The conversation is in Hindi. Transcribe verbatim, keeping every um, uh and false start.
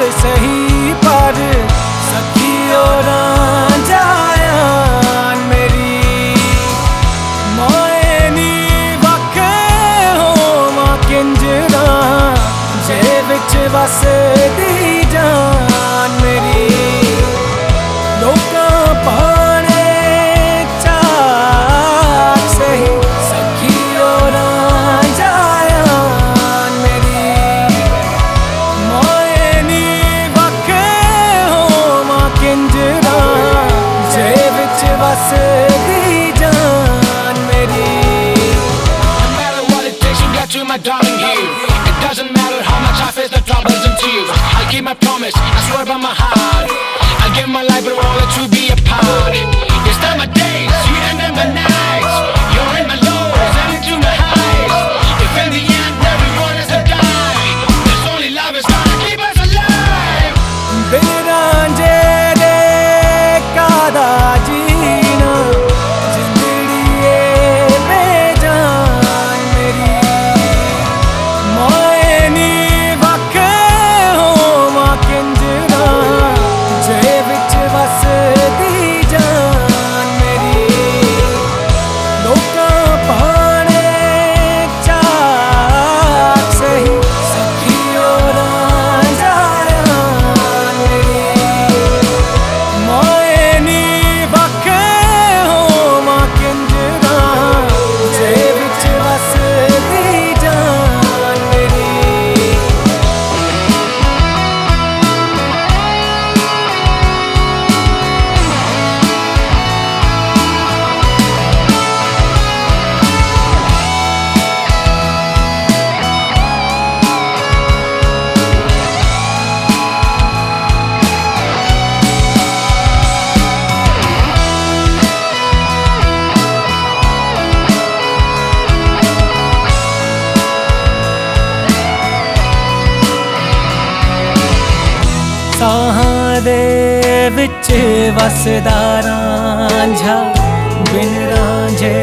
सही पर सखियो रांझायान मेरी मोएनी वखे हो मां किंजरा जे विच वसदी जान मेरी लोकां पाने चाक सही सखियो रांझायान मेरी मोएनी वखे हो मां किंजरा जे विच वसदी जान मेरी। No matter what it takes, you got to my darling here. It doesn't matter how much I face the troubles and tears. I'll keep my promise, I swear by my heart. I'll give my life, but all it to be a part. This time my days, you end in my nights. You're in my lows and into my highs. If in the end everyone has to die, there's only love is gonna keep us alive. बेरांझे दे कादा जीना जिंदड़िए बेजान मेरी मोएनी वखे हो मां किंजरा जे विच वसदी जान मेरी लोकां पाने चाक सही सखियो रांझायान मेरी मोएनी वखे हो मां किंजरा जे विच वसदी जान मेरी। साहां दे विच वसदा रांझा बिन रांझे